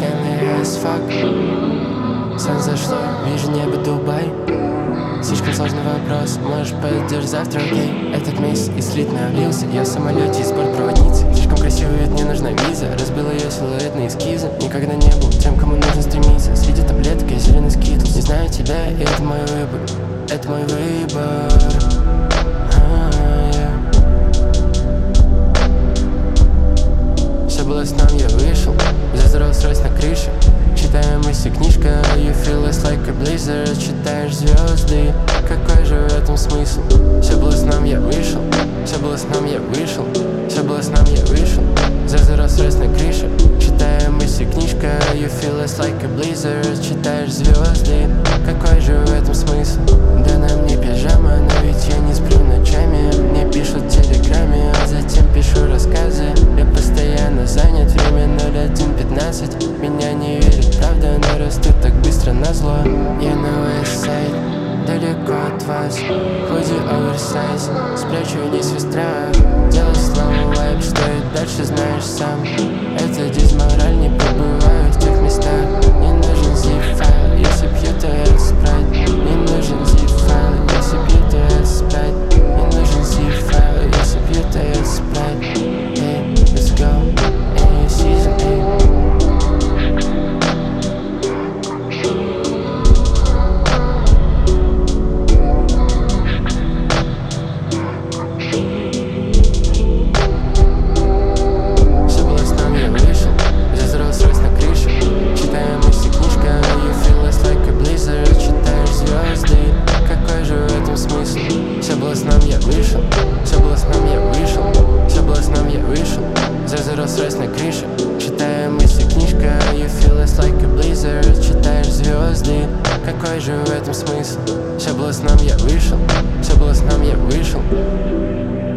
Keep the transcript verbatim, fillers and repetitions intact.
облаками as fuck. Солнце зашло, вижу небо Дубай. Слишком сложный вопрос, можешь подождешь завтра, окей? Этот месяц из ритма влился, я в самолете из бортпроводницы. Слишком красивый вид, мне нужна виза. Разбила ее силуэт на эскизы. Никогда не был тем, кому нужно стремиться. Среди таблеток я зеленый скитлс. Не знаю тебя, и это мой выбор. Это мой выбор. Все было сном, я вышел. Взял Rolls-Royce на крыше. Читаю мысли, книжка. You feel us like a blizzard. Читаешь звезды. Какой же в этом смысл? Все было сном, я вышел. Все было сном, я вышел. Все было сном, я вышел. Взял Rolls-Royce на крыше. Читаю мысли, книжка. You feel us like a blizzard. Читаешь звезды. Какой же в этом смысл? Да на мне пижама, но ведь я не сплю ночами. Мне пишут в телеграме, а затем пишу рассказы. Я постоянно занят, время ноль один пятнадцать. Меня не верит, правда, но растут так быстро назло. Я на West Side, далеко от вас. Худи оверсайз, спрячу вниз в страх. Делай slow vibe, что и дальше знаешь сам. Это дизмораль, не побываю в тех местах. Не нужен zip-файл, если пью, то я спрайт. Не нужен zip-файл, если пью, то я спрайт. Не нужен zip-файл, если пью, то я спрайт. Эй, let's go, эй, season, эй. Все было сном, я вышел. Все было сном, я вышел. Все было сном, я вышел. За Rolls-Royce на крыше. Читаю мысли, книжка. You feel us like a blizzard. Читаешь звезды. Какой же в этом смысл? Все было сном, я вышел. Все было сном, я вышел.